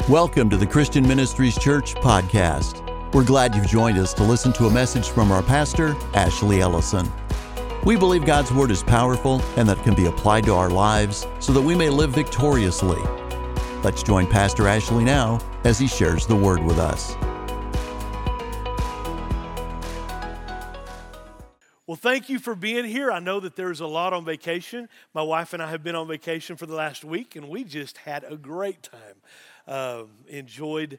Welcome to the Christian Ministries Church podcast. We're glad you've joined us to listen to a message from our pastor, Ashley Ellison. We believe God's Word is powerful and that it can be applied to our lives so that we may live victoriously. Let's join Pastor Ashley now as he shares the Word with us. Well, thank you for being here. I know that there's a lot on vacation. My wife and I have been on vacation for the last week, and we just had a great time. Enjoyed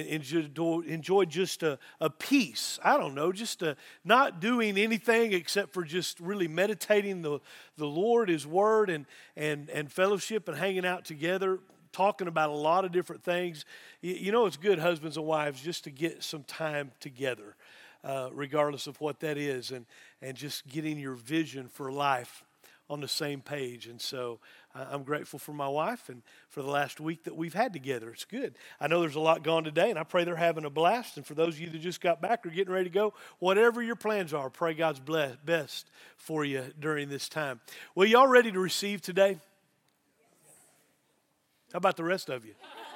just a peace. I don't know, just not doing anything except for just really meditating the Lord, His Word, and fellowship and hanging out together, talking about a lot of different things. You know, it's good, husbands and wives, just to get some time together, regardless of what that is, and just getting your vision for life on the same page. And so I'm grateful for my wife and for the last week that we've had together. It's good. I know there's a lot gone today, and I pray they're having a blast. And for those of you that just got back or getting ready to go, whatever your plans are, pray God's best for you during this time. Well, y'all ready to receive today? How about the rest of you?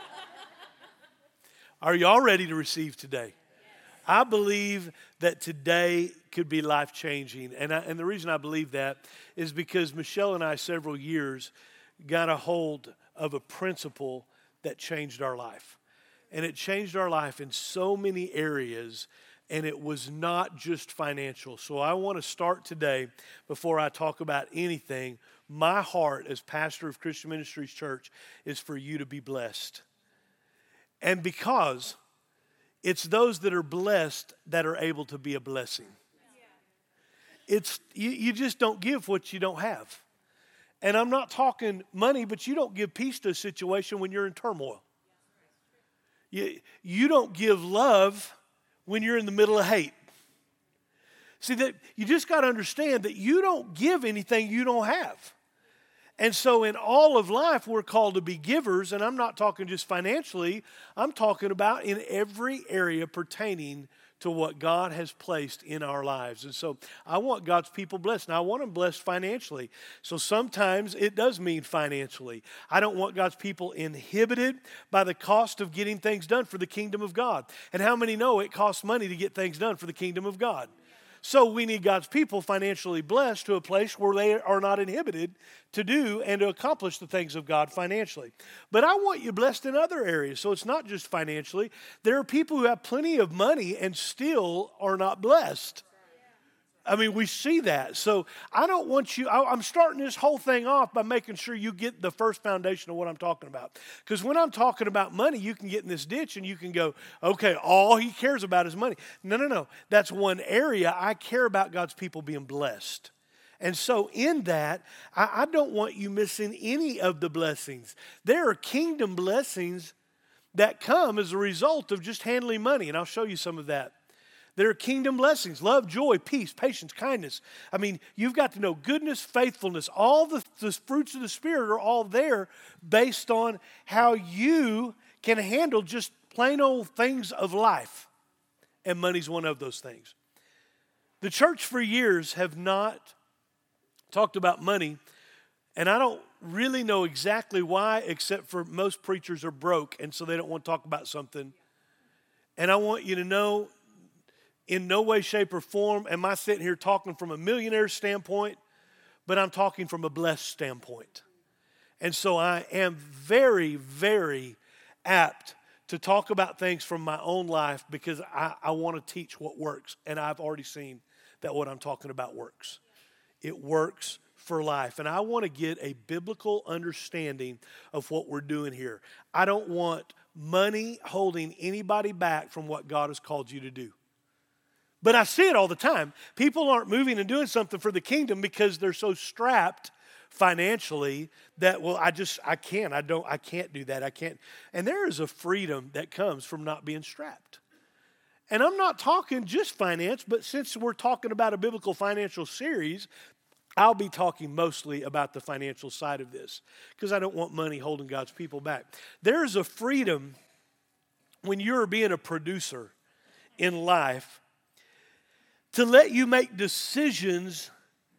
Are y'all ready to receive today? I believe that today could be life-changing. And the reason I believe that is because Michelle and I, several years, got a hold of a principle that changed our life. And it changed our life in so many areas, and it was not just financial. So I want to start today, before I talk about anything, my heart as pastor of Christian Ministries Church is for you to be blessed. And because it's those that are blessed that are able to be a blessing. It's you just don't give what you don't have. And I'm not talking money, but you don't give peace to a situation when you're in turmoil. You don't give love when you're in the middle of hate. See, that you just got to understand that you don't give anything you don't have. And so in all of life, we're called to be givers, and I'm not talking just financially. I'm talking about in every area pertaining to what God has placed in our lives. And so I want God's people blessed. Now, I want them blessed financially. So sometimes it does mean financially. I don't want God's people inhibited by the cost of getting things done for the kingdom of God. And how many know it costs money to get things done for the kingdom of God? So we need God's people financially blessed to a place where they are not inhibited to do and to accomplish the things of God financially. But I want you blessed in other areas. So it's not just financially. There are people who have plenty of money and still are not blessed. I mean, we see that. So I don't want you, I'm starting this whole thing off by making sure you get the first foundation of what I'm talking about. Because when I'm talking about money, you can get in this ditch and you can go, okay, all he cares about is money. No. That's one area. I care about God's people being blessed. And so in that, I don't want you missing any of the blessings. There are kingdom blessings that come as a result of just handling money. And I'll show you some of that. There are kingdom blessings, love, joy, peace, patience, kindness. I mean, you've got to know goodness, faithfulness. All the fruits of the Spirit are all there based on how you can handle just plain old things of life. And money's one of those things. The church for years have not talked about money, and I don't really know exactly why, except for most preachers are broke, and so they don't want to talk about something. And I want you to know, in no way, shape, or form am I sitting here talking from a millionaire standpoint, but I'm talking from a blessed standpoint. And so I am very, very apt to talk about things from my own life because I want to teach what works. And I've already seen that what I'm talking about works. It works for life. And I want to get a biblical understanding of what we're doing here. I don't want money holding anybody back from what God has called you to do. But I see it all the time. People aren't moving and doing something for the kingdom because they're so strapped financially that, well, I can't do that. I can't. And there is a freedom that comes from not being strapped. And I'm not talking just finance, but since we're talking about a biblical financial series, I'll be talking mostly about the financial side of this because I don't want money holding God's people back. There's a freedom when you're being a producer in life to let you make decisions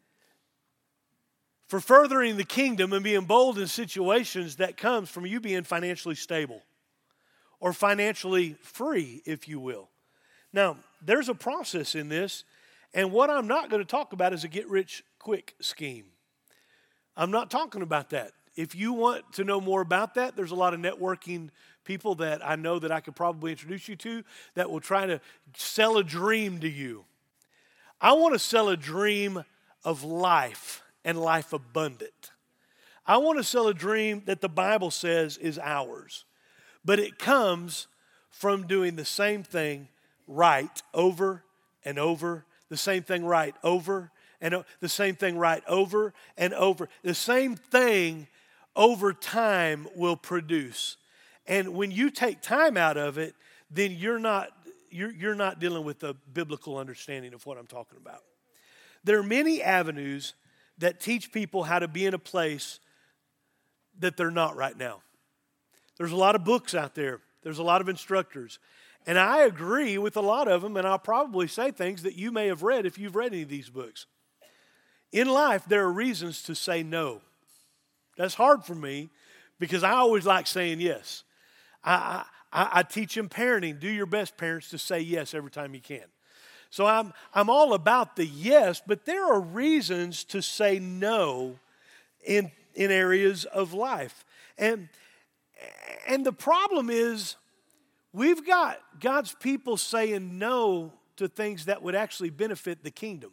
for furthering the kingdom and being bold in situations that comes from you being financially stable. or financially free, if you will. Now, there's a process in this, and what I'm not going to talk about is a get-rich-quick scheme. I'm not talking about that. If you want to know more about that, there's a lot of networking people that I know that I could probably introduce you to that will try to sell a dream to you. I want to sell a dream of life and life abundant. I want to sell a dream that the Bible says is ours, but it comes from doing the same thing right over and over, the same thing right over and the same thing right over and over. The same thing over time will produce. And when you take time out of it, then you're not dealing with the biblical understanding of what I'm talking about. There are many avenues that teach people how to be in a place that they're not right now. There's a lot of books out there. There's a lot of instructors. And I agree with a lot of them, and I'll probably say things that you may have read if you've read any of these books. In life, there are reasons to say no. That's hard for me because I always like saying yes. I teach them parenting. Do your best, parents, to say yes every time you can. So I'm all about the yes, but there are reasons to say no in areas of life. And the problem is we've got God's people saying no to things that would actually benefit the kingdom.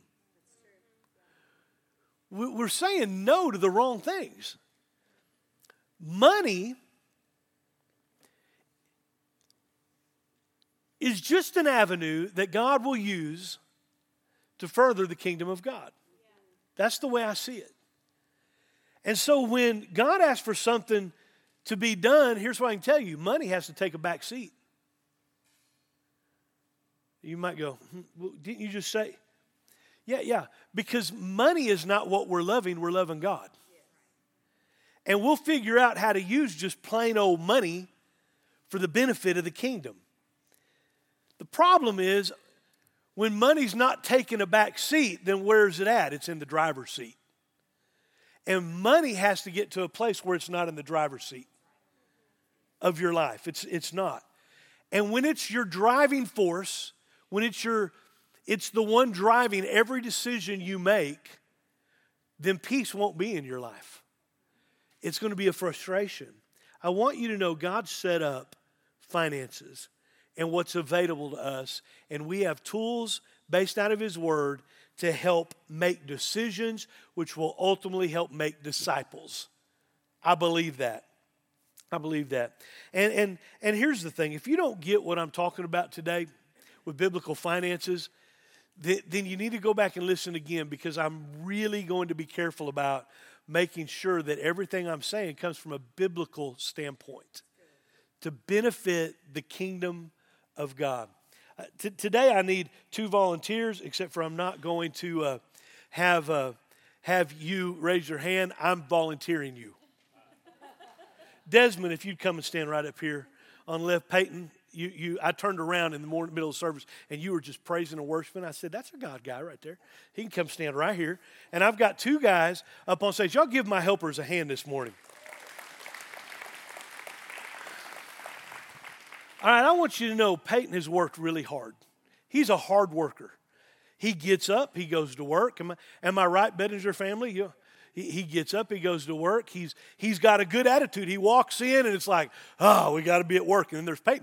We're saying no to the wrong things. Money is just an avenue that God will use to further the kingdom of God. That's the way I see it. And so when God asks for something to be done, here's what I can tell you. Money has to take a back seat. You might go, well, didn't you just say? Yeah, because money is not what we're loving God. And we'll figure out how to use just plain old money for the benefit of the kingdom. The problem is when money's not taking a back seat, then where's it at? It's in the driver's seat. And money has to get to a place where it's not in the driver's seat of your life. It's not. And when it's your driving force, when it's the one driving every decision you make, then peace won't be in your life. It's going to be a frustration. I want you to know God set up finances and what's available to us, and we have tools based out of His Word to help make decisions, which will ultimately help make disciples. I believe that. I believe that. And here's the thing. If you don't get what I'm talking about today with biblical finances, then you need to go back and listen again, because I'm really going to be careful about making sure that everything I'm saying comes from a biblical standpoint to benefit the kingdom of God. Today I need 2 volunteers, except for I'm not going to have you raise your hand. I'm volunteering you. Desmond, if you'd come and stand right up here on left. Peyton, I turned around in the middle of service, and you were just praising and worshiping. I said, that's a God guy right there. He can come stand right here. And I've got 2 guys up on stage. Y'all give my helpers a hand this morning. All right, I want you to know Peyton has worked really hard. He's a hard worker. He gets up, he goes to work. Am I right, Bettinger family? He gets up, he goes to work. He's got a good attitude. He walks in, and it's like, oh, we got to be at work. And then there's Peyton.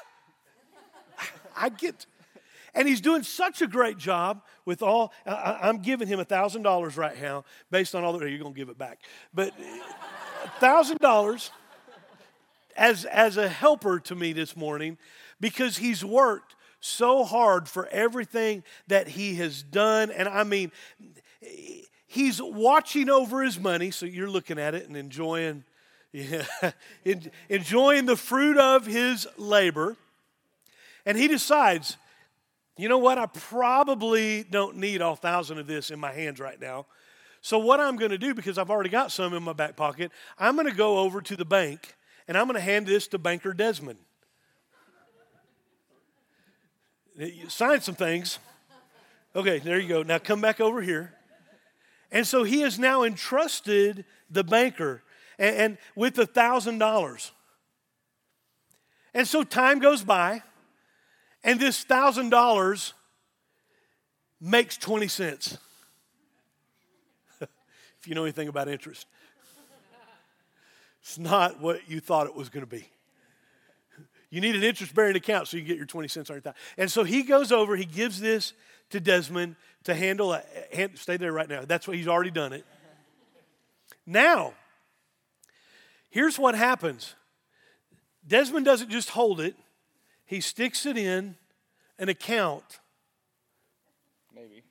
And he's doing such a great job with all. I'm giving him $1,000 right now based on all the. You're going to give it back, but $1,000 as a helper to me this morning, because he's worked so hard for everything that he has done. And I mean, he's watching over his money, so you're looking at it and enjoying the fruit of his labor. And he decides, you know what, I probably don't need all 1,000 of this in my hands right now. So what I'm going to do, because I've already got some in my back pocket, I'm going to go over to the bank, and I'm going to hand this to Banker Desmond. Sign some things. Okay, there you go. Now come back over here. And so he has now entrusted the banker and with $1,000. And so time goes by, and this $1,000 makes 20 cents. If you know anything about interest. It's not what you thought it was going to be. You need an interest-bearing account so you can get your 20 cents on your time. And so he goes over, he gives this to Desmond to handle. Stay there right now. That's what he's already done it. Now, here's what happens. Desmond doesn't just hold it. He sticks it in an account. Maybe.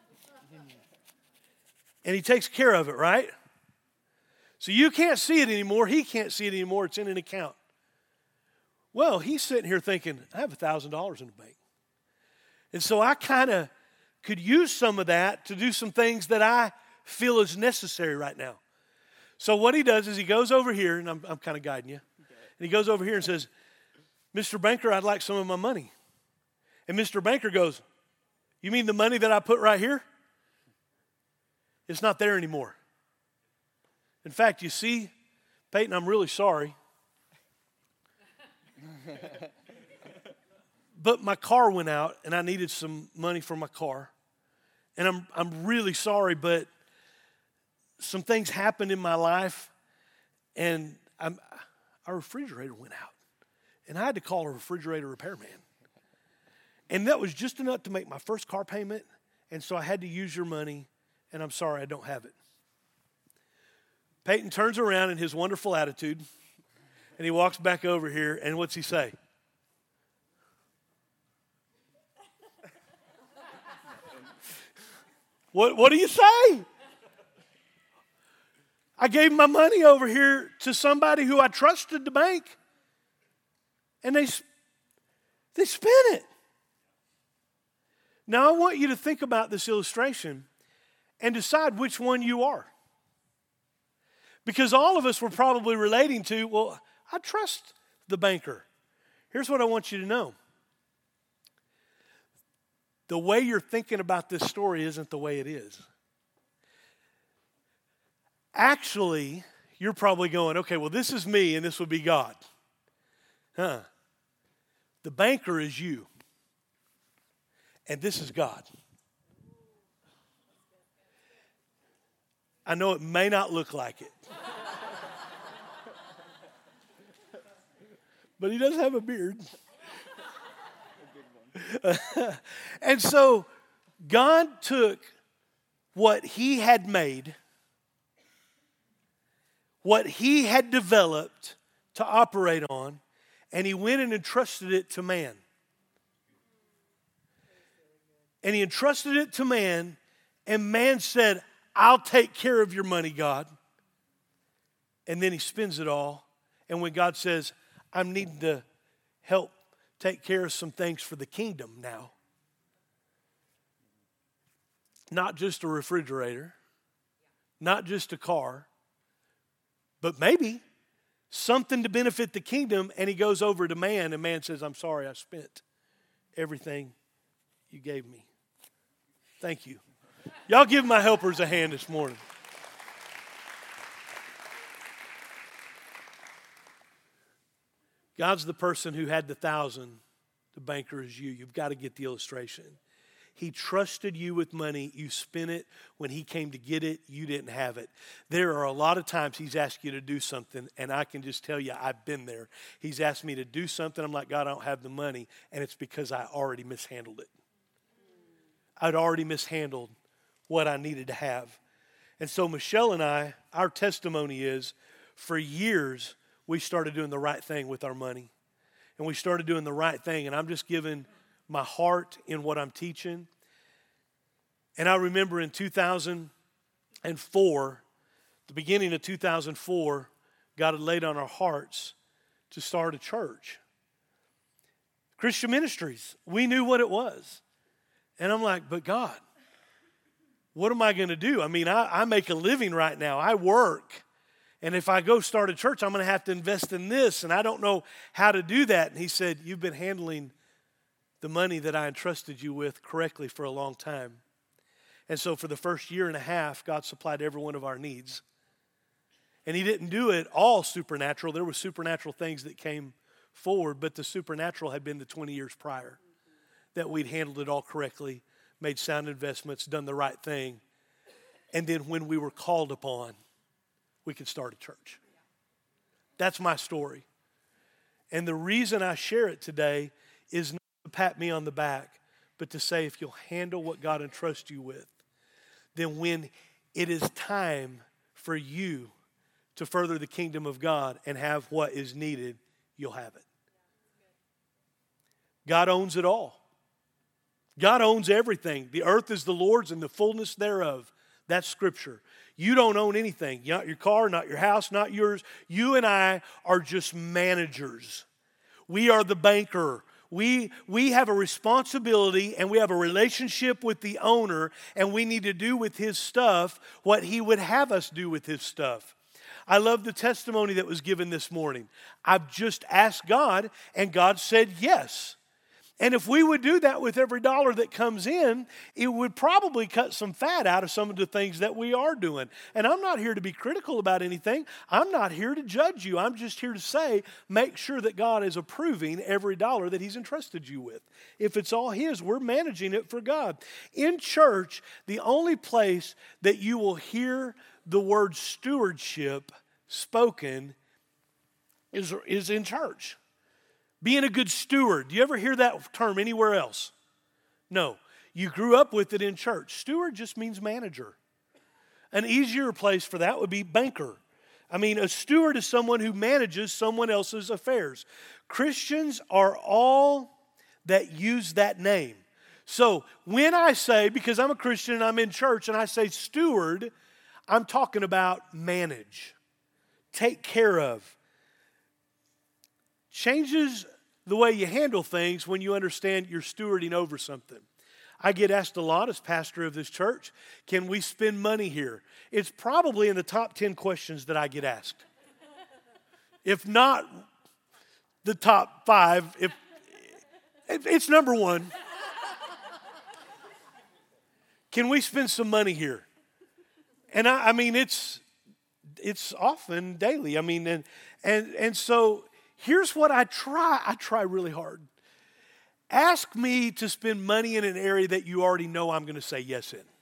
And he takes care of it, right? So you can't see it anymore. He can't see it anymore. It's in an account. Well, he's sitting here thinking, I have $1,000 in the bank. And so I kind of could use some of that to do some things that I feel is necessary right now. So what he does is he goes over here, and I'm kind of guiding you. Okay. And he goes over here and says, Mr. Banker, I'd like some of my money. And Mr. Banker goes, you mean the money that I put right here? It's not there anymore. In fact, you see, Peyton, I'm really sorry. But my car went out, and I needed some money for my car. And I'm really sorry, but some things happened in my life, and our refrigerator went out. And I had to call a refrigerator repairman. And that was just enough to make my first car payment, and so I had to use your money, and I'm sorry I don't have it. Peyton turns around in his wonderful attitude, and he walks back over here, and what's he say? What do you say? I gave my money over here to somebody who I trusted the bank, and they spent it. Now, I want you to think about this illustration and decide which one you are. Because all of us were probably relating to, well, I trust the banker. Here's what I want you to know. The way you're thinking about this story isn't the way it is. Actually, you're probably going, okay, well, this is me and this would be God. The banker is you. And this is God. I know it may not look like it. But he does have a beard. And so God took what he had made, what he had developed to operate on, and he went and entrusted it to man. And he entrusted it to man, and man said, I'll take care of your money, God. And then he spends it all. And when God says, I'm needing to help take care of some things for the kingdom now. Not just a refrigerator, not just a car, but maybe something to benefit the kingdom, and he goes over to man, and man says, I'm sorry, I spent everything you gave me. Thank you. Y'all give my helpers a hand this morning. God's the person who had the 1,000. The banker is you. You've got to get the illustration. He trusted you with money. You spent it. When he came to get it, you didn't have it. There are a lot of times he's asked you to do something, and I can just tell you I've been there. He's asked me to do something. I'm like, God, I don't have the money, and it's because I already mishandled it. I'd already mishandled what I needed to have. And so Michelle and I, our testimony is, for years, we started doing the right thing with our money. And we started doing the right thing. And I'm just giving my heart in what I'm teaching. And I remember in 2004, the beginning of 2004, God had laid on our hearts to start a church. Christian Ministries. We knew what it was. And I'm like, but God, what am I going to do? I mean, I make a living right now. I work. And if I go start a church, I'm going to have to invest in this, and I don't know how to do that. And he said, you've been handling the money that I entrusted you with correctly for a long time. And so for the first year and a half, God supplied every one of our needs. And he didn't do it all supernatural. There were supernatural things that came forward, but the supernatural had been the 20 years prior, that we'd handled it all correctly, made sound investments, done the right thing. And then when we were called upon, we could start a church. That's my story. And the reason I share it today is not to pat me on the back, but to say if you'll handle what God entrusts you with, then when it is time for you to further the kingdom of God and have what is needed, you'll have it. God owns it all. God owns everything. The earth is the Lord's and the fullness thereof. That's Scripture. You don't own anything. Not your car, not your house, not yours. You and I are just managers. We are the banker. We have a responsibility and we have a relationship with the owner, and we need to do with his stuff what he would have us do with his stuff. I love the testimony that was given this morning. I've just asked God, and God said yes. And if we would do that with every dollar that comes in, it would probably cut some fat out of some of the things that we are doing. And I'm not here to be critical about anything. I'm not here to judge you. I'm just here to say, make sure that God is approving every dollar that he's entrusted you with. If it's all his, we're managing it for God. In church, the only place that you will hear the word stewardship spoken is in church. Being a good steward. Do you ever hear that term anywhere else? No. You grew up with it in church. Steward just means manager. An easier place for that would be banker. I mean, a steward is someone who manages someone else's affairs. Christians are all that use that name. So when I say, because I'm a Christian and I'm in church, and I say steward, I'm talking about manage, take care of. Changes the way you handle things when you understand you're stewarding over something. I get asked a lot as pastor of this church, can we spend money here? It's probably in the top 10 questions that I get asked. If not the top 5, if it's number 1. Can we spend some money here? And I mean, it's often daily. I mean, and so here's what I try. I try really hard. Ask me to spend money in an area that you already know I'm going to say yes in.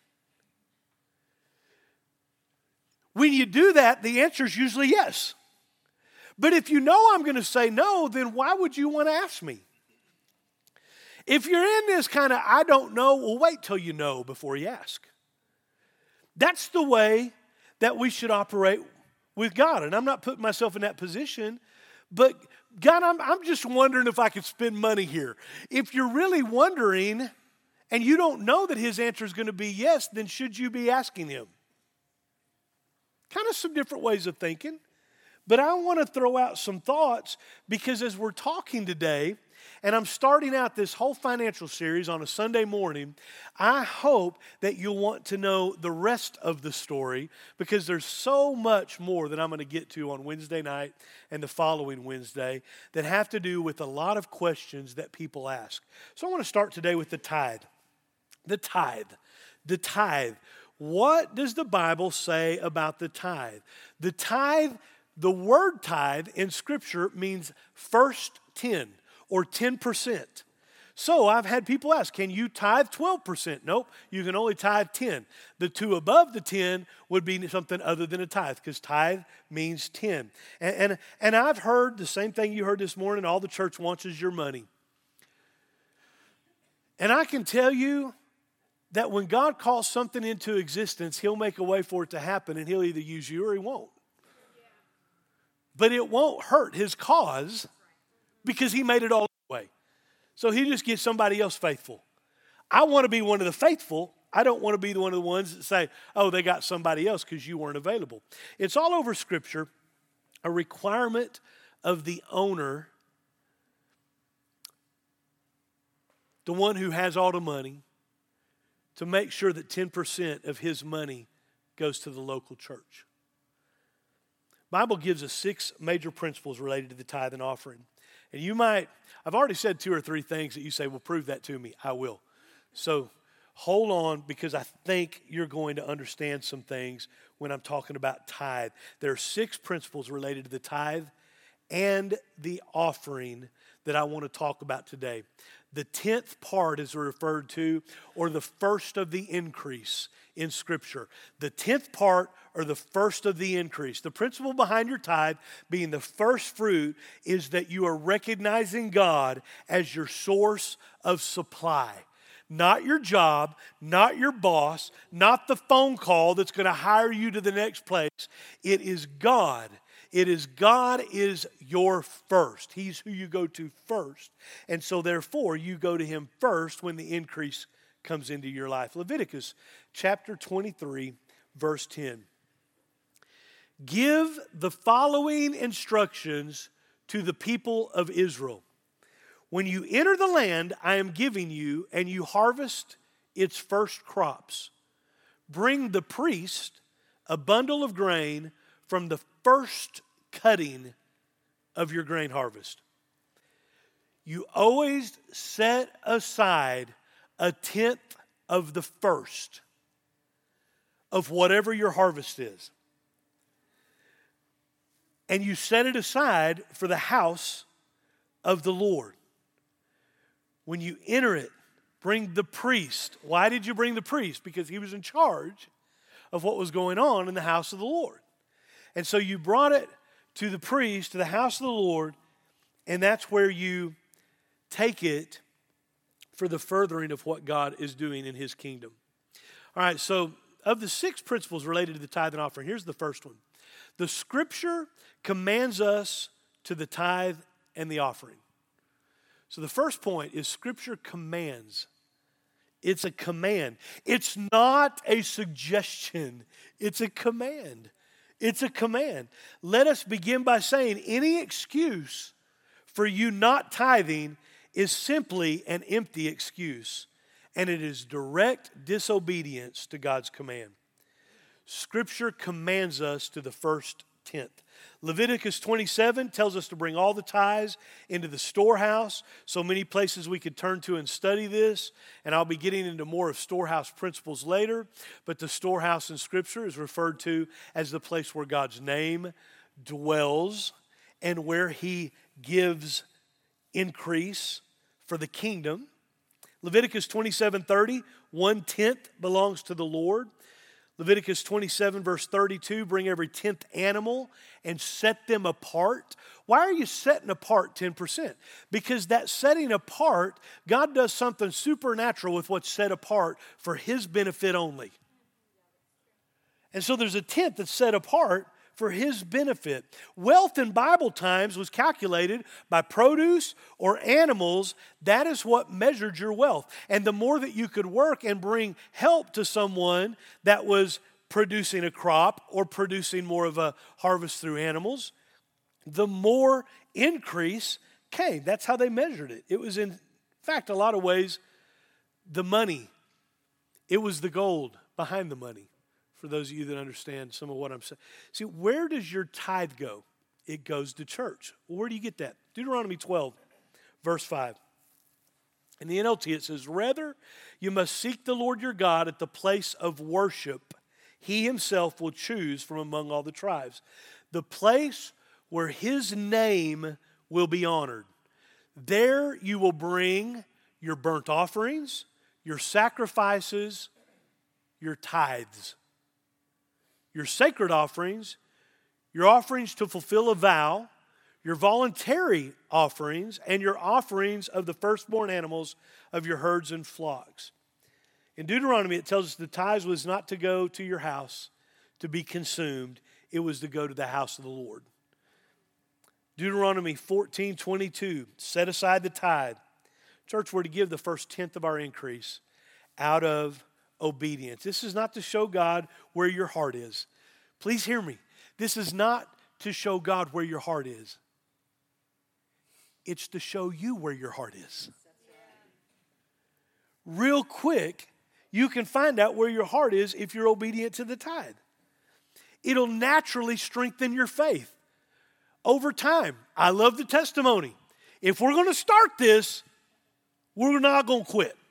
When you do that, the answer is usually yes. But if you know I'm going to say no, then why would you want to ask me? If you're in this kind of, I don't know, well, wait till you know before you ask. That's the way that we should operate with God. And I'm not putting myself in that position, but God, I'm just wondering if I could spend money here. If you're really wondering and you don't know that his answer is going to be yes, then should you be asking him? Kind of some different ways of thinking. But I want to throw out some thoughts, because as we're talking today, and I'm starting out this whole financial series on a Sunday morning, I hope that you'll want to know the rest of the story, because there's so much more that I'm going to get to on Wednesday night and the following Wednesday that have to do with a lot of questions that people ask. So I want to start today with the tithe. The tithe. The tithe. What does the Bible say about the tithe? The tithe, the word tithe in Scripture means first 10 or 10%. So I've had people ask, can you tithe 12%? Nope, you can only tithe 10. The two above the 10 would be something other than a tithe, because tithe means 10. And I've heard the same thing you heard this morning, all the church wants is your money. And I can tell you that when God calls something into existence, he'll make a way for it to happen, and he'll either use you or he won't. But it won't hurt his cause, because he made it all the way. So he just gets somebody else faithful. I want to be one of the faithful. I don't want to be one of the ones that say, oh, they got somebody else because you weren't available. It's all over Scripture, a requirement of the owner, the one who has all the money, to make sure that 10% of his money goes to the local church. The Bible gives us 6 major principles related to the tithe and offering. And you might, I've already said 2 or 3 things that you say, well, prove that to me. I will. So hold on, because I think you're going to understand some things when I'm talking about tithe. There are 6 principles related to the tithe and the offering that I want to talk about today. The 10th part is referred to, or the first of the increase in Scripture. The 10th part, or the first of the increase. The principle behind your tithe being the first fruit is that you are recognizing God as your source of supply. Not your job, not your boss, not the phone call that's going to hire you to the next place. It is God. It is God is your first. He's who you go to first. And so therefore, you go to Him first when the increase comes into your life. Leviticus chapter 23, verse 10. Give the following instructions to the people of Israel. When you enter the land I am giving you, and you harvest its first crops, bring the priest a bundle of grain from the first cutting of your grain harvest. You always set aside a tenth of the first of whatever your harvest is. And you set it aside for the house of the Lord. When you enter it, bring the priest. Why did you bring the priest? Because he was in charge of what was going on in the house of the Lord. And so you brought it to the priest, to the house of the Lord, and that's where you take it for the furthering of what God is doing in His kingdom. All right, so of the 6 principles related to the tithe and offering, here's the first one. The Scripture commands us to the tithe and the offering. So the first point is Scripture commands. It's a command. It's not a suggestion. It's a command. It's a command. Let us begin by saying any excuse for you not tithing is simply an empty excuse, and it is direct disobedience to God's command. Scripture commands us to the first tenth. Leviticus 27 tells us to bring all the tithes into the storehouse. So many places we could turn to and study this, and I'll be getting into more of storehouse principles later. But the storehouse in Scripture is referred to as the place where God's name dwells and where He gives increase for the kingdom. Leviticus 27:30, 1/10 belongs to the Lord. Leviticus 27 verse 32, bring every 10th animal and set them apart. Why are you setting apart 10%? Because that setting apart, God does something supernatural with what's set apart for His benefit only. And so there's a 10th that's set apart for His benefit. Wealth in Bible times was calculated by produce or animals. That is what measured your wealth. And the more that you could work and bring help to someone that was producing a crop or producing more of a harvest through animals, the more increase came. That's how they measured it. It was, in fact, a lot of ways, the money. It was the gold behind the money. For those of you that understand some of what I'm saying. See, where does your tithe go? It goes to church. Well, where do you get that? Deuteronomy 12, verse 5. In the NLT it says, rather, you must seek the Lord your God at the place of worship He Himself will choose from among all the tribes. The place where His name will be honored. There you will bring your burnt offerings, your sacrifices, your tithes. Your sacred offerings, your offerings to fulfill a vow, your voluntary offerings, and your offerings of the firstborn animals of your herds and flocks. In Deuteronomy, it tells us the tithes was not to go to your house to be consumed. It was to go to the house of the Lord. Deuteronomy 14:22, set aside the tithe. Church, we're to give the first tenth of our increase out of obedience. This is not to show God where your heart is. Please hear me. This is not to show God where your heart is. It's to show you where your heart is. Real quick, you can find out where your heart is if you're obedient to the tithe. It'll naturally strengthen your faith over time. I love the testimony. If we're going to start this, we're not going to quit.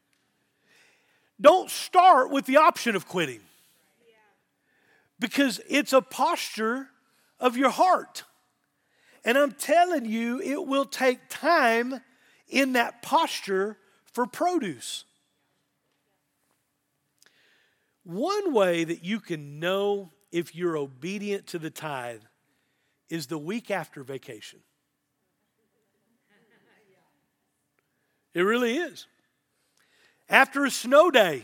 Don't start with the option of quitting. Because it's a posture of your heart. And I'm telling you, it will take time in that posture for produce. One way that you can know if you're obedient to the tithe is the week after vacation. It really is. After a snow day,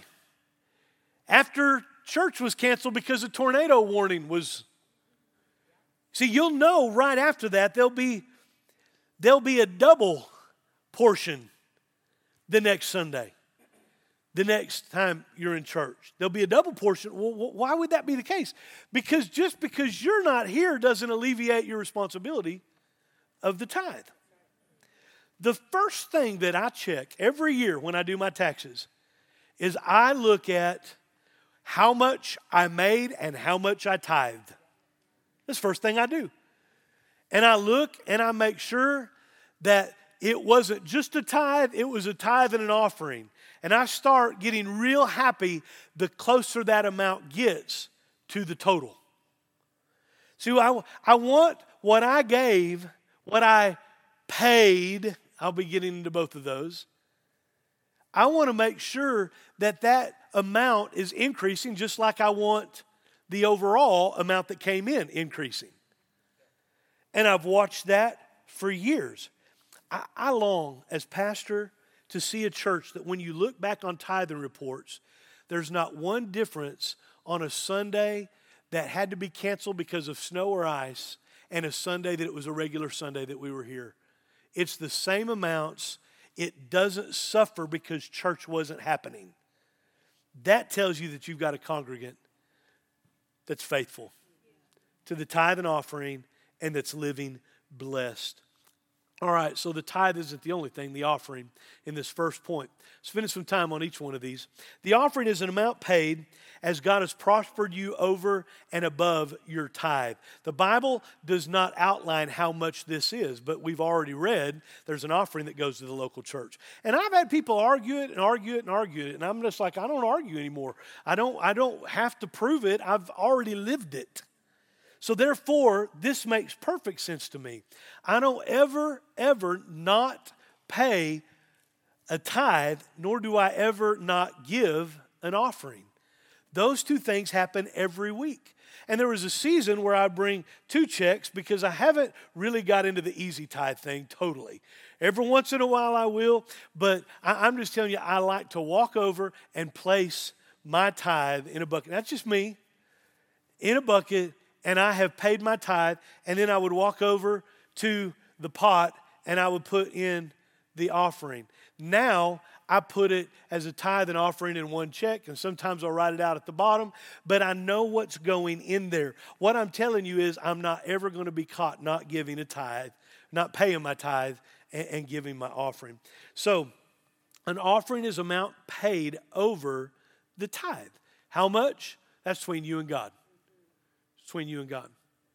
after church was canceled because a tornado warning was. See, you'll know right after that there'll be a double portion the next Sunday, the next time you're in church. There'll be a double portion. Well, why would that be the case? Because just because you're not here doesn't alleviate your responsibility of the tithe. The first thing that I check every year when I do my taxes is I look at how much I made and how much I tithed. That's the first thing I do. And I look and I make sure that it wasn't just a tithe, it was a tithe and an offering. And I start getting real happy the closer that amount gets to the total. See, I want what I gave, what I paid. I'll be getting into both of those. I want to make sure that that amount is increasing just like I want the overall amount that came in increasing. And I've watched that for years. I long as pastor to see a church that when you look back on tithing reports, there's not one difference on a Sunday that had to be canceled because of snow or ice and a Sunday that it was a regular Sunday that we were here. It's the same amounts. It doesn't suffer because church wasn't happening. That tells you that you've got a congregant that's faithful to the tithe and offering and that's living blessed. All right, so the tithe isn't the only thing, the offering in this first point. Spending some time on each one of these. The offering is an amount paid as God has prospered you over and above your tithe. The Bible does not outline how much this is, but we've already read there's an offering that goes to the local church. And I've had people argue it, and I'm just like, I don't argue anymore. I don't have to prove it. I've already lived it. So therefore, this makes perfect sense to me. I don't ever not pay a tithe, nor do I ever not give an offering. Those two things happen every week. And there was a season where I bring 2 checks because I haven't really got into the easy tithe thing totally. Every once in a while I will, but I'm just telling you, I like to walk over and place my tithe in a bucket. That's just me, in a bucket. And I have paid my tithe, and then I would walk over to the pot and I would put in the offering. Now I put it as a tithe and offering in one check, and sometimes I'll write it out at the bottom, but I know what's going in there. What I'm telling you is I'm not ever going to be caught not giving a tithe, not paying my tithe and giving my offering. So an offering is amount paid over the tithe. How much? That's between you and God. Between you and God.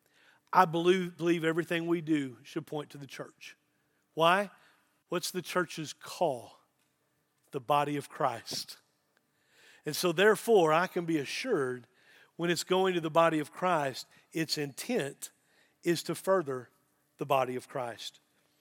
I believe everything we do should point to the church. Why? What's the church's call? The body of Christ. And so therefore, I can be assured when it's going to the body of Christ, its intent is to further the body of Christ.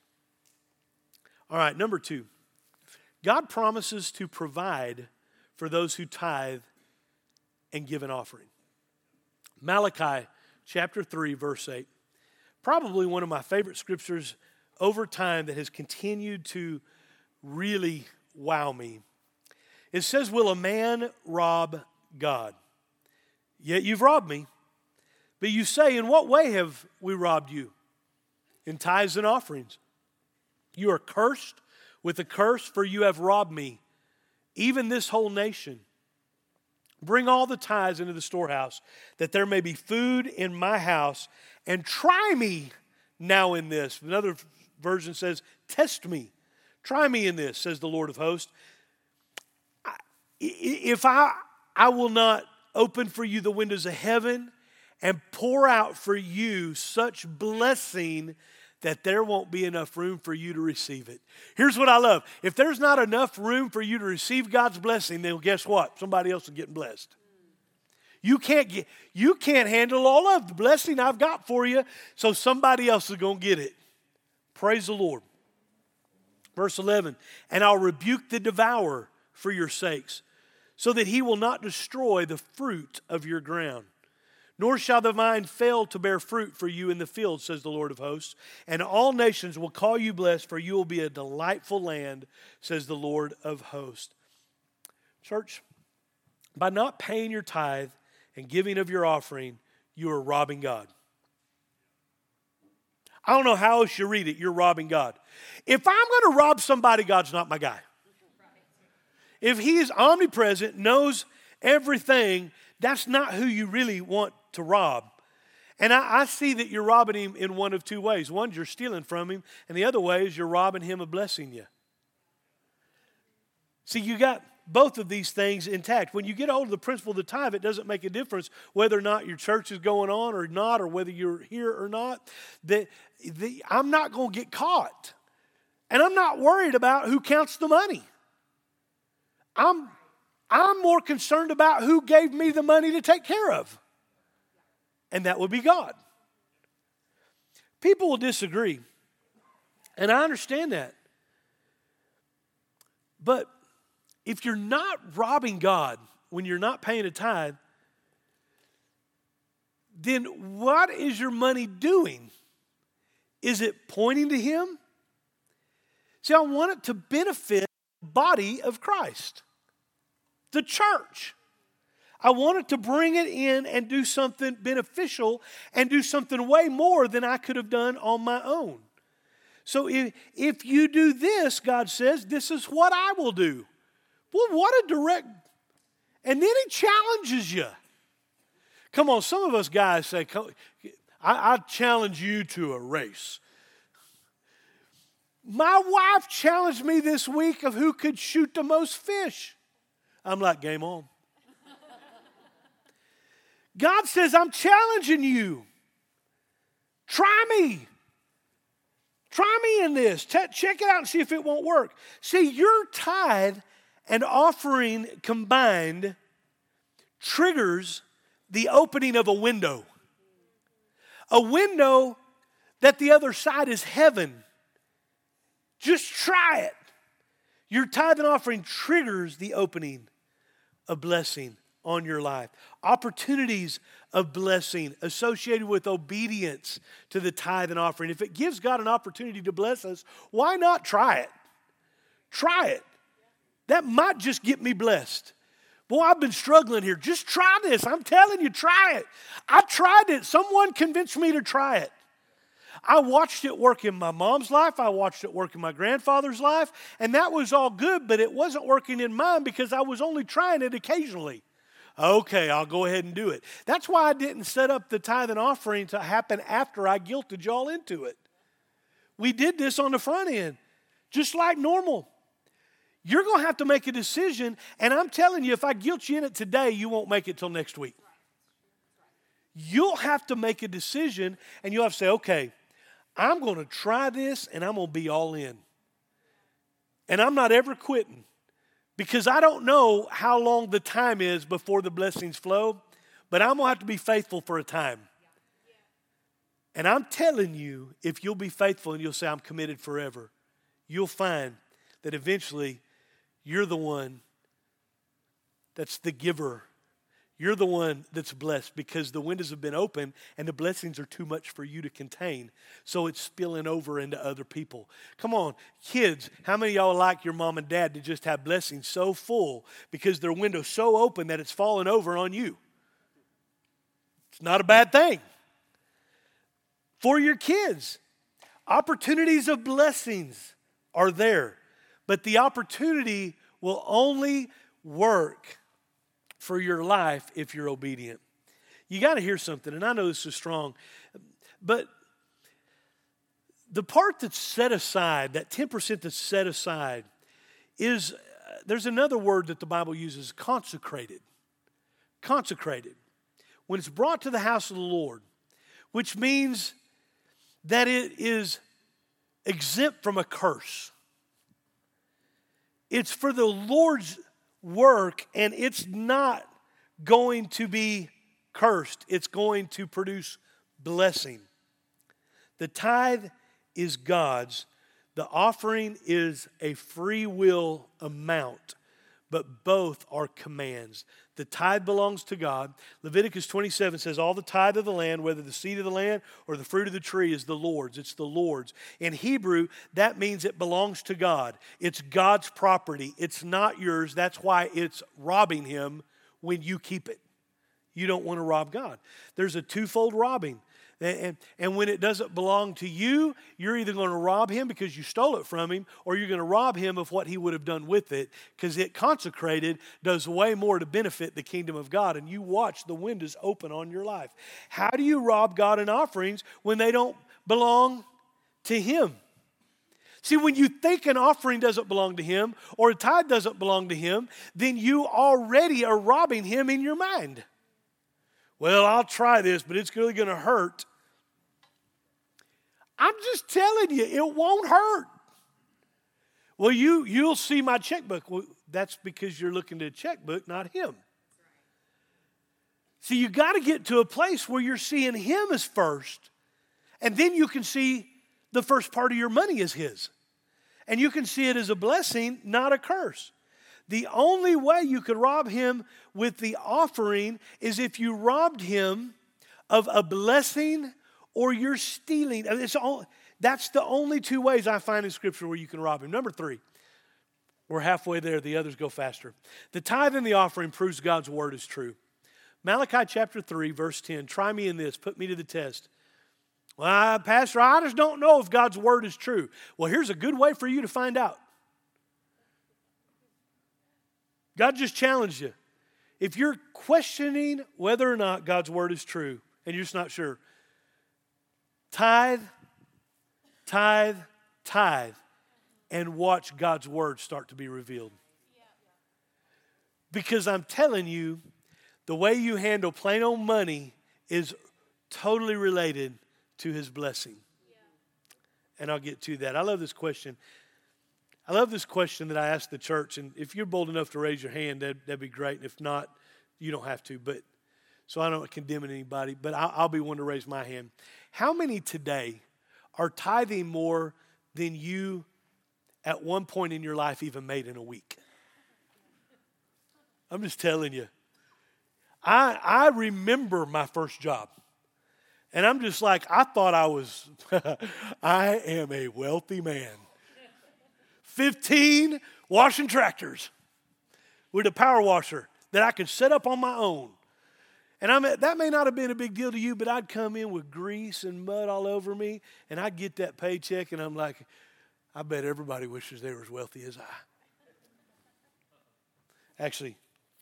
All right, number 2. God promises to provide for those who tithe and give an offering. Malachi chapter 3, verse 8. Probably one of my favorite scriptures over time that has continued to really wow me. It says, will a man rob God? Yet you've robbed me. But you say, in what way have we robbed you? In tithes and offerings. You are cursed with a curse, for you have robbed me, even this whole nation. Bring all the tithes into the storehouse, that there may be food in my house, and try me now in this. Another version says, test me. Try me in this, says the Lord of hosts. If I will not open for you the windows of heaven and pour out for you such blessing that there won't be enough room for you to receive it. Here's what I love. If there's not enough room for you to receive God's blessing, then guess what? Somebody else is getting blessed. You can't handle all of the blessing I've got for you, so somebody else is going to get it. Praise the Lord. Verse 11, and I'll rebuke the devourer for your sakes, so that he will not destroy the fruit of your ground. Nor shall the vine fail to bear fruit for you in the field, says the Lord of hosts. And all nations will call you blessed, for you will be a delightful land, says the Lord of hosts. Church, by not paying your tithe and giving of your offering, you are robbing God. I don't know how else you read it. You're robbing God. If I'm going to rob somebody, God's not my guy. If he is omnipresent, knows everything, that's not who you really want to rob. And I see that you're robbing him in one of two ways. One, you're stealing from him, and the other way is you're robbing him of blessing you. See, you got both of these things intact. When you get a hold of the principle of the tithe, it doesn't make a difference whether or not your church is going on or not, or whether you're here or not. I'm not going to get caught. And I'm not worried about who counts the money. I'm more concerned about who gave me the money to take care of. And that would be God. People will disagree. And I understand that. But if you're not robbing God when you're not paying a tithe, then what is your money doing? Is it pointing to Him? See, I want it to benefit the body of Christ, the church. I want it to bring it in and do something beneficial and do something way more than I could have done on my own. So if you do this, God says, this is what I will do. Well, what a direct... And then He challenges you. Come on, some of us guys say, I challenge you to a race. My wife challenged me this week of who could shoot the most fish. I'm like, game on. God says, I'm challenging you. Try me. Try me in this. Check it out and see if it won't work. See, your tithe and offering combined triggers the opening of a window. A window that the other side is heaven. Just try it. Your tithe and offering triggers the opening of blessing on your life. Opportunities of blessing associated with obedience to the tithe and offering. If it gives God an opportunity to bless us, why not try it? Try it. That might just get me blessed. Boy, I've been struggling here. Just try this. I'm telling you, try it. I tried it. Someone convinced me to try it. I watched it work in my mom's life. I watched it work in my grandfather's life. And that was all good, but it wasn't working in mine because I was only trying it occasionally. Okay, I'll go ahead and do it. That's why I didn't set up the tithe and offering to happen after I guilted y'all into it. We did this on the front end, just like normal. You're going to have to make a decision, and I'm telling you, if I guilt you in it today, you won't make it till next week. You'll have to make a decision, and you'll have to say, okay, I'm going to try this, and I'm going to be all in. And I'm not ever quitting. Because I don't know how long the time is before the blessings flow, but I'm going to have to be faithful for a time. And I'm telling you, if you'll be faithful and you'll say, I'm committed forever, you'll find that eventually you're the one that's the giver. You're the one that's blessed because the windows have been open and the blessings are too much for you to contain. So it's spilling over into other people. Come on, kids, how many of y'all like your mom and dad to just have blessings so full because their window's so open that it's falling over on you? It's not a bad thing. For your kids, opportunities of blessings are there, but the opportunity will only work for your life if you're obedient. You got to hear something, and I know this is strong, but the part that's set aside, that 10% that's set aside, is, there's another word that the Bible uses, consecrated. Consecrated. When it's brought to the house of the Lord, which means that it is exempt from a curse. It's for the Lord's work, and it's not going to be cursed. It's going to produce blessing. The tithe is God's. The offering is a free will amount, but both are commands. The tithe belongs to God. Leviticus 27 says, all the tithe of the land, whether the seed of the land or the fruit of the tree, is the Lord's. It's the Lord's. In Hebrew, that means it belongs to God. It's God's property. It's not yours. That's why it's robbing him when you keep it. You don't want to rob God. There's a twofold robbing. And when it doesn't belong to you, you're either going to rob him because you stole it from him, or you're going to rob him of what he would have done with it, because it consecrated does way more to benefit the kingdom of God, and you watch the windows open on your life. How do you rob God in offerings when they don't belong to him? See, when you think an offering doesn't belong to him or a tithe doesn't belong to him, then you already are robbing him in your mind. Well, I'll try this, but it's really going to hurt. I'm just telling you, it won't hurt. Well, you'll see my checkbook. Well, that's because you're looking at a checkbook, not him. See, you got to get to a place where you're seeing him as first, and then you can see the first part of your money as his. And you can see it as a blessing, not a curse. The only way you could rob him with the offering is if you robbed him of a blessing or you're stealing. That's the only two ways I find in Scripture where you can rob him. Number 3, we're halfway there. The others go faster. The tithe and the offering proves God's word is true. Malachi chapter 3, verse 10. Try me in this. Put me to the test. Well, Pastor, I just don't know if God's word is true. Well, here's a good way for you to find out. God just challenged you. If you're questioning whether or not God's word is true and you're just not sure, tithe, tithe, tithe, and watch God's word start to be revealed. Because I'm telling you, the way you handle plain old money is totally related to his blessing. And I'll get to that. I love this question. I love this question that I asked the church, and if you're bold enough to raise your hand, that'd be great. And if not, you don't have to. But so I don't condemn anybody, but I'll be one to raise my hand. How many today are tithing more than you at one point in your life even made in a week? I'm just telling you. I remember my first job. And I'm just like, I thought I was, I am a wealthy man. 15 washing tractors with a power washer that I could set up on my own. And that may not have been a big deal to you, but I'd come in with grease and mud all over me, and I'd get that paycheck, and I'm like, I bet everybody wishes they were as wealthy as I. Actually,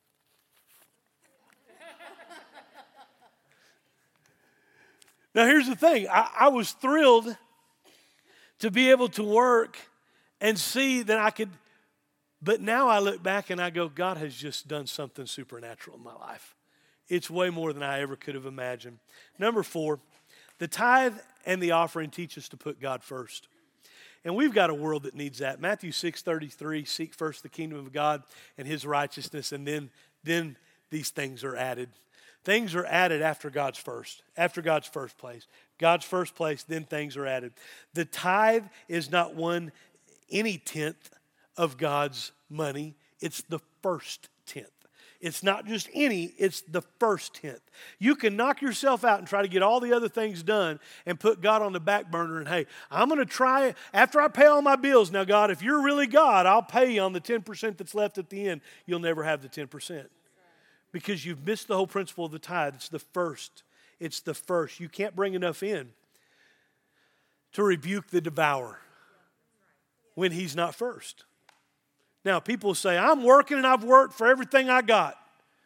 now here's the thing. I was thrilled to be able to work and see that I could, but now I look back and I go, God has just done something supernatural in my life. It's way more than I ever could have imagined. Number 4, the tithe and the offering teach us to put God first. And we've got a world that needs that. Matthew 6:33, seek first the kingdom of God and his righteousness, and then these things are added. Things are added after God's first place. God's first place, then things are added. The tithe is not any tenth of God's money. It's the first tenth. It's not just any, it's the first tenth. You can knock yourself out and try to get all the other things done and put God on the back burner and, hey, I'm going to try, after I pay all my bills, now God, if you're really God, I'll pay you on the 10% that's left at the end. You'll never have the 10%. Because you've missed the whole principle of the tithe. It's the first. It's the first. You can't bring enough in to rebuke the devourer when he's not first. Now, people say, I'm working and I've worked for everything I got.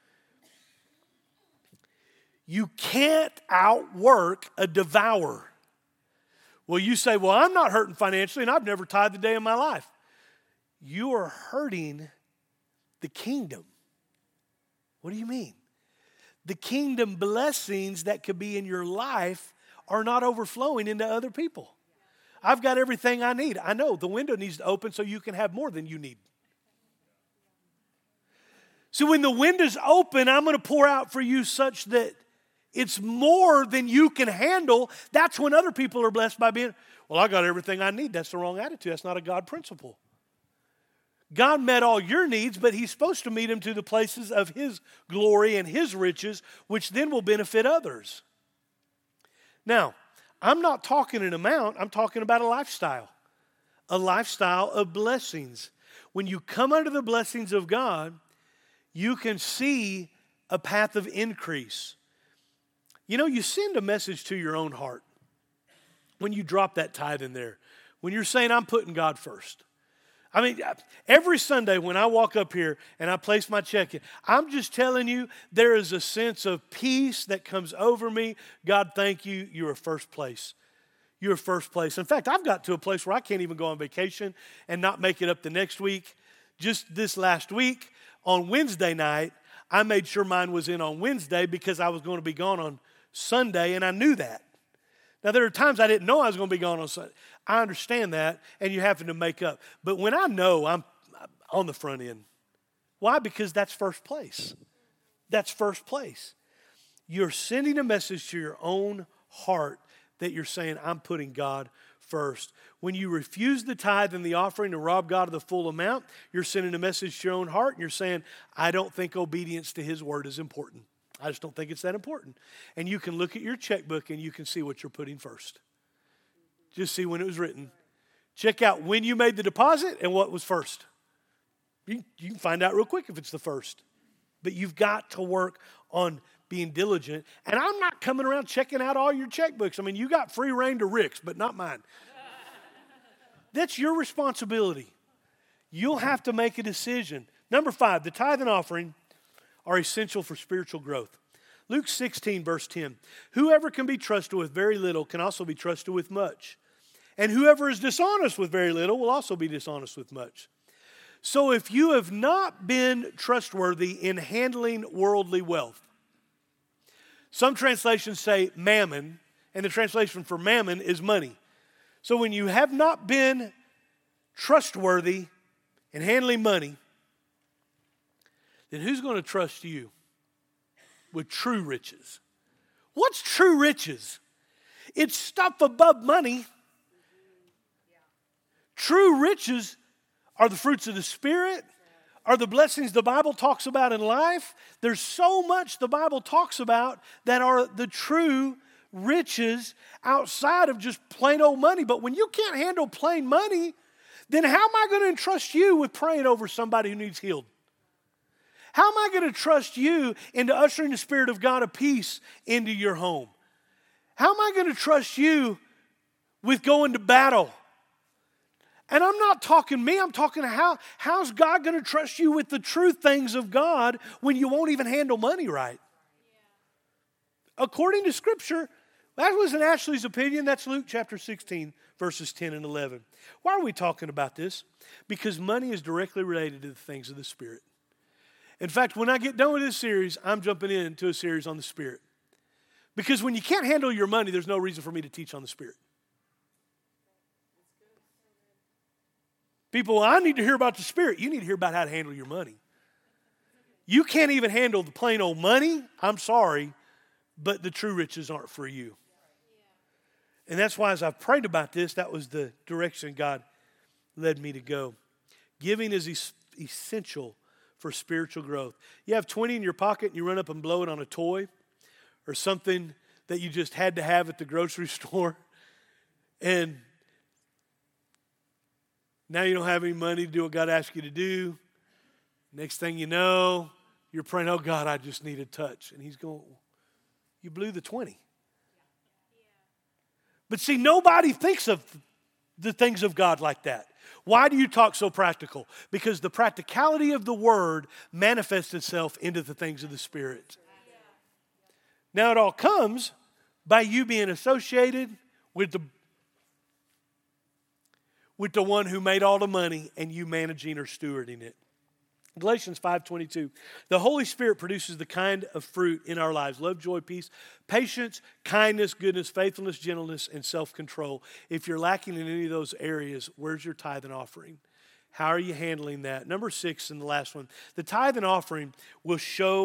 You can't outwork a devourer. Well, you say, well, I'm not hurting financially and I've never tithed a day in my life. You are hurting the kingdom. What do you mean? The kingdom blessings that could be in your life are not overflowing into other people. I've got everything I need. I know the window needs to open so you can have more than you need. So when the window's open, I'm going to pour out for you such that it's more than you can handle, that's when other people are blessed by being, well, I got everything I need. That's the wrong attitude. That's not a God principle. God met all your needs, but he's supposed to meet them to the places of his glory and his riches, which then will benefit others. Now, I'm not talking an amount. I'm talking about a lifestyle of blessings. When you come under the blessings of God, you can see a path of increase. You know, you send a message to your own heart when you drop that tithe in there. When you're saying, I'm putting God first. I mean, every Sunday when I walk up here and I place my check in, I'm just telling you, there is a sense of peace that comes over me. God, thank you. You are first place. You're first place. In fact, I've got to a place where I can't even go on vacation and not make it up the next week. Just this last week, on Wednesday night, I made sure mine was in on Wednesday because I was going to be gone on Sunday, and I knew that. Now, there are times I didn't know I was going to be gone on Sunday. I understand that, and you having to make up. But when I know, I'm on the front end. Why? Because that's first place. That's first place. You're sending a message to your own heart that you're saying, I'm putting God first. When you refuse the tithe and the offering to rob God of the full amount, you're sending a message to your own heart, and you're saying, I don't think obedience to his word is important. I just don't think it's that important. And you can look at your checkbook and you can see what you're putting first. Just see when it was written. Check out when you made the deposit and what was first. You can find out real quick if it's the first. But you've got to work on being diligent. And I'm not coming around checking out all your checkbooks. I mean, you got free reign to Rick's, but not mine. That's your responsibility. You'll have to make a decision. Number 5, the tithe and offering are essential for spiritual growth. Luke 16, verse 10. Whoever can be trusted with very little can also be trusted with much. And whoever is dishonest with very little will also be dishonest with much. So if you have not been trustworthy in handling worldly wealth, some translations say mammon, and the translation for mammon is money. So when you have not been trustworthy in handling money, then who's going to trust you with true riches? What's true riches? It's stuff above money. True riches are the fruits of the Spirit, are the blessings the Bible talks about in life. There's so much the Bible talks about that are the true riches outside of just plain old money. But when you can't handle plain money, then how am I going to entrust you with praying over somebody who needs healed? How am I going to trust you into ushering the Spirit of God of peace into your home? How am I going to trust you with going to battle? And I'm not talking me, I'm talking how's God going to trust you with the true things of God when you won't even handle money right? Yeah. According to Scripture, that wasn't Ashley's opinion. That's Luke chapter 16, verses 10 and 11. Why are we talking about this? Because money is directly related to the things of the Spirit. In fact, when I get done with this series, I'm jumping into a series on the Spirit. Because when you can't handle your money, there's no reason for me to teach on the Spirit. People, I need to hear about the Spirit. You need to hear about how to handle your money. You can't even handle the plain old money. I'm sorry, but the true riches aren't for you. And that's why as I've prayed about this, that was the direction God led me to go. Giving is essential for spiritual growth. You have 20 in your pocket and you run up and blow it on a toy or something that you just had to have at the grocery store. And now you don't have any money to do what God asked you to do. Next thing you know, you're praying, oh God, I just need a touch. And he's going, you blew the 20. But see, nobody thinks of the things of God like that. Why do you talk so practical? Because the practicality of the word manifests itself into the things of the Spirit. Now it all comes by you being associated with the one who made all the money and you managing or stewarding it. Galatians 5:22. The Holy Spirit produces the kind of fruit in our lives: love, joy, peace, patience, kindness, goodness, faithfulness, gentleness, and self-control. If you're lacking in any of those areas, where's your tithe and offering? How are you handling that? Number 6, and the last one, the tithe and offering will show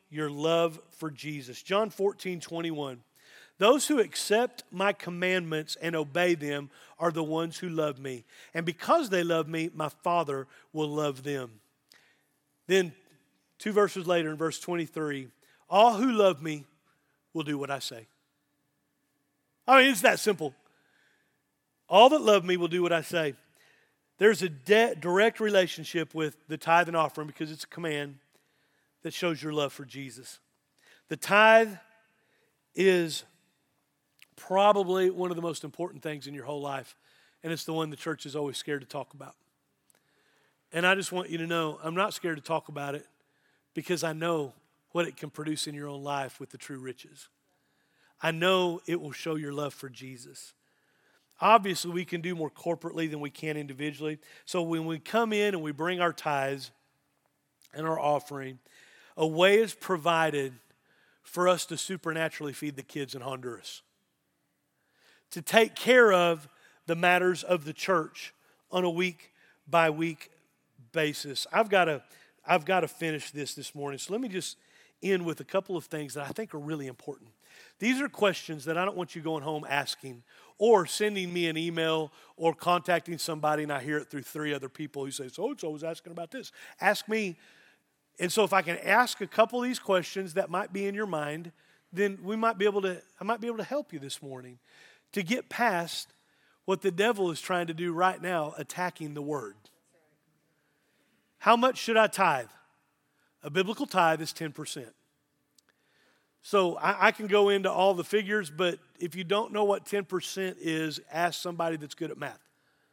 your love for Jesus. John 14:21. Those who accept my commandments and obey them are the ones who love me. And because they love me, my Father will love them. Then 2 verses later in verse 23, all who love me will do what I say. I mean, it's that simple. All that love me will do what I say. There's a direct relationship with the tithe and offering because it's a command that shows your love for Jesus. The tithe is probably one of the most important things in your whole life, and it's the one the church is always scared to talk about. And I just want you to know, I'm not scared to talk about it because I know what it can produce in your own life with the true riches. I know it will show your love for Jesus. Obviously, we can do more corporately than we can individually. So when we come in and we bring our tithes and our offering, a way is provided for us to supernaturally feed the kids in Honduras, to take care of the matters of the church on a week-by-week basis. I've got to finish this morning, so let me just end with a couple of things that I think are really important. These are questions that I don't want you going home asking or sending me an email or contacting somebody and I hear it through 3 other people who say, so-and-so was asking about this. Ask me. And so if I can ask a couple of these questions that might be in your mind, then I might be able to help you this morning to get past what the devil is trying to do right now, attacking the word. How much should I tithe? A biblical tithe is 10%. So I can go into all the figures, but if you don't know what 10% is, ask somebody that's good at math.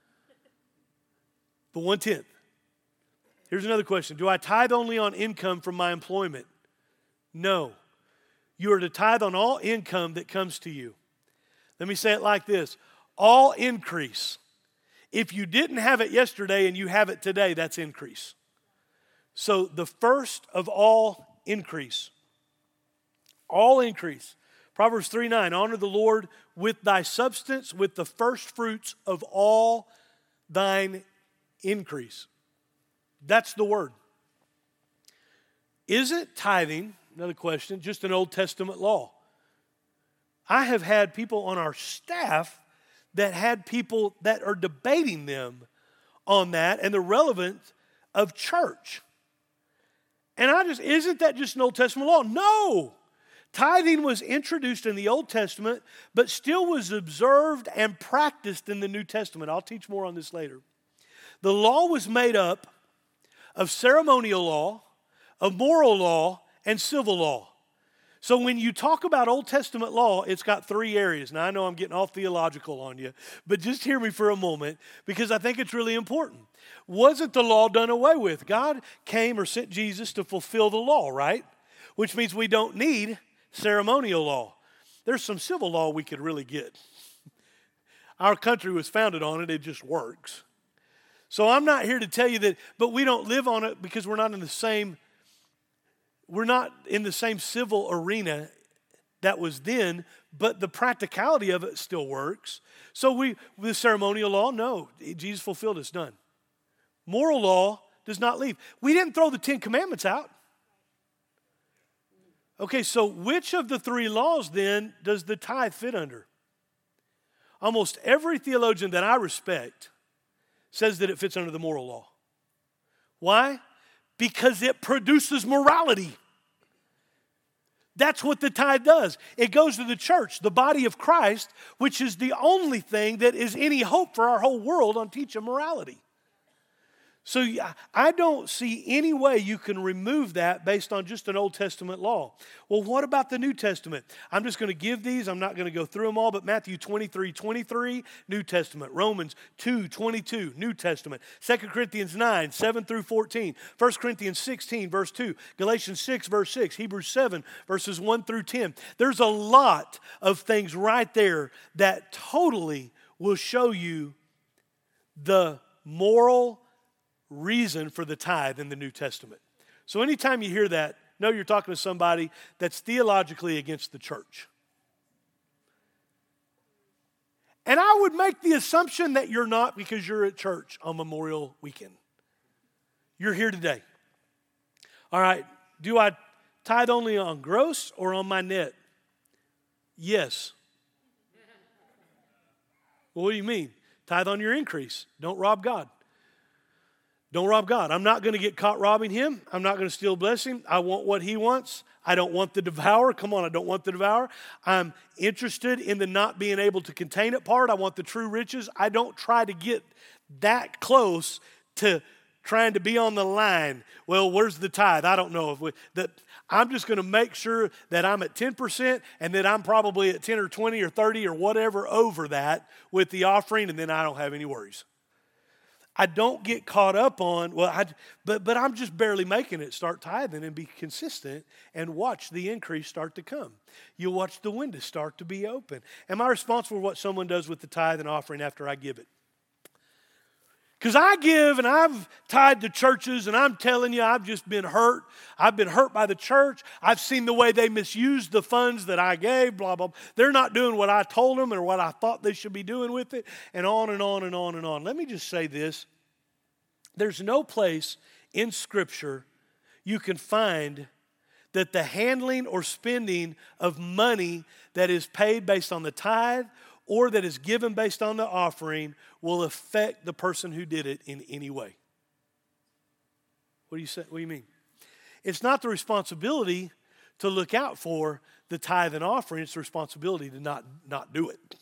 But 1/10. Here's another question. Do I tithe only on income from my employment? No. You are to tithe on all income that comes to you. Let me say it like this. All increase. If you didn't have it yesterday and you have it today, that's increase. So the first of all increase. All increase. Proverbs 3:9, honor the Lord with thy substance, with the first fruits of all thine increase. That's the word. Is it tithing, another question, just an Old Testament law? I have had people on our staff that had people that are debating them on that and the relevance of church. And isn't that just an Old Testament law? No. Tithing was introduced in the Old Testament, but still was observed and practiced in the New Testament. I'll teach more on this later. The law was made up of ceremonial law, of moral law, and civil law. So when you talk about Old Testament law, it's got 3 areas. Now, I know I'm getting all theological on you, but just hear me for a moment because I think it's really important. Wasn't the law done away with? God came or sent Jesus to fulfill the law, right? Which means we don't need ceremonial law. There's some civil law we could really get. Our country was founded on it. It just works. So I'm not here to tell you that, but we don't live on it because we're not in the same civil arena that was then, but the practicality of it still works. So the ceremonial law, no, Jesus fulfilled, it's done. Moral law does not leave. We didn't throw the 10 Commandments out. Okay, so which of the 3 laws then does the tithe fit under? Almost every theologian that I respect says that it fits under the moral law. Why? Because it produces morality. That's what the tithe does. It goes to the church, the body of Christ, which is the only thing that is any hope for our whole world on teaching morality. So I don't see any way you can remove that based on just an Old Testament law. Well, what about the New Testament? I'm just going to give these. I'm not going to go through them all, but Matthew 23:23, New Testament. Romans 2:22, New Testament. 2 Corinthians 9, 7 through 14. 1 Corinthians 16, verse 2. Galatians 6, verse 6. Hebrews 7, verses 1 through 10. There's a lot of things right there that totally will show you the moral reason for the tithe in the New Testament. So anytime you hear that, know you're talking to somebody that's theologically against the church. And I would make the assumption that you're not because you're at church on Memorial Weekend. You're here today. All right, do I tithe only on gross or on my net? Yes. Well, what do you mean? Tithe on your increase. Don't rob God. Don't rob God. I'm not going to get caught robbing him. I'm not going to steal blessing. I want what he wants. I don't want the devour. Come on, I don't want the devour. I'm interested in the not being able to contain it part. I want the true riches. I don't try to get that close to trying to be on the line. Well, where's the tithe? I don't know. I'm just going to make sure that I'm at 10% and that I'm probably at 10 or 20 or 30 or whatever over that with the offering, and then I don't have any worries. I don't get caught up on, but I'm just barely making it. Start tithing and be consistent and watch the increase start to come. You'll watch the windows start to be open. Am I responsible for what someone does with the tithe and offering after I give it? Because I give and I've tithed to churches, and I'm telling you, I've just been hurt. I've been hurt by the church. I've seen the way they misused the funds that I gave, blah, blah. They're not doing what I told them or what I thought they should be doing with it, and on and on and on and on. Let me just say this. There's no place in Scripture you can find that the handling or spending of money that is paid based on the tithe or that is given based on the offering will affect the person who did it in any way. What do you say? What do you mean? It's not the responsibility to look out for the tithe and offering. It's the responsibility to not do it.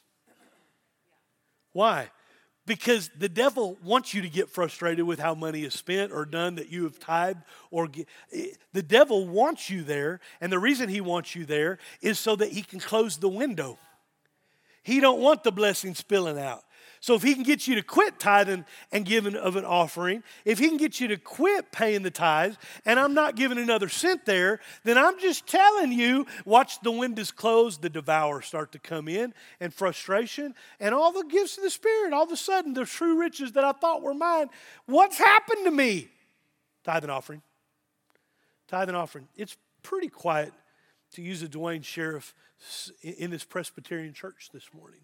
Why? Because the devil wants you to get frustrated with how money is spent or done that you have tithed. The devil wants you there, and the reason he wants you there is so that he can close the window. He don't want the blessing spilling out. So if he can get you to quit tithing and giving of an offering, if he can get you to quit paying the tithes, and I'm not giving another cent there, then I'm just telling you, watch the windows close, the devour start to come in, and frustration, and all the gifts of the Spirit, all of a sudden, the true riches that I thought were mine, what's happened to me? Tithe and offering. Tithe and offering. It's pretty quiet, to use a Dwayne Sheriff, in this Presbyterian church this morning.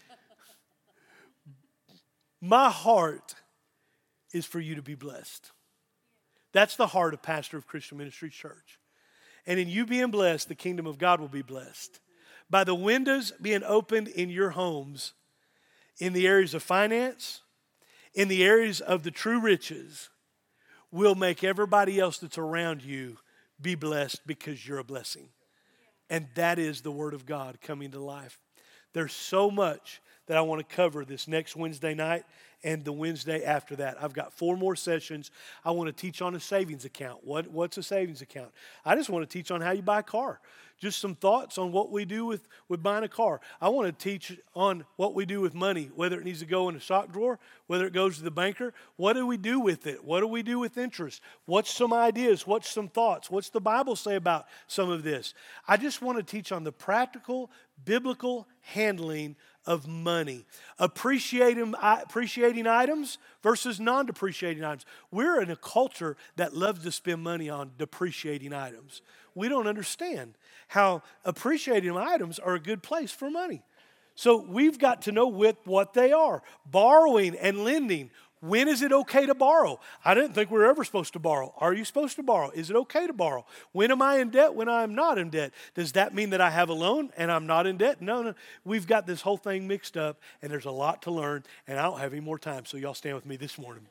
My heart is for you to be blessed. That's the heart of pastor of Christian Ministry Church. And in you being blessed, the kingdom of God will be blessed. By the windows being opened in your homes, in the areas of finance, in the areas of the true riches, will make everybody else that's around you be blessed because you're a blessing. And that is the Word of God coming to life. There's so much that I want to cover this next Wednesday night and the Wednesday after that. I've got 4 more sessions. I want to teach on a savings account. What's a savings account? I just want to teach on how you buy a car. Just some thoughts on what we do with buying a car. I want to teach on what we do with money, whether it needs to go in a sock drawer, whether it goes to the banker. What do we do with it? What do we do with interest? What's some ideas? What's some thoughts? What's the Bible say about some of this? I just want to teach on the practical, biblical handling of money. Appreciating items versus non-depreciating items. We're in a culture that loves to spend money on depreciating items. We don't understand how appreciating items are a good place for money. So we've got to know what they are. Borrowing and lending. When is it okay to borrow? I didn't think we were ever supposed to borrow. Are you supposed to borrow? Is it okay to borrow? When am I in debt? When I'm not in debt? Does that mean that I have a loan and I'm not in debt? No. We've got this whole thing mixed up, and there's a lot to learn, and I don't have any more time, so y'all stand with me this morning.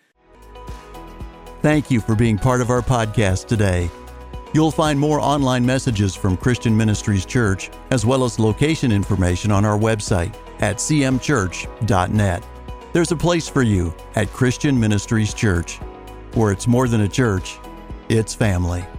Thank you for being part of our podcast today. You'll find more online messages from Christian Ministries Church, as well as location information on our website at cmchurch.net. There's a place for you at Christian Ministries Church, where it's more than a church, it's family.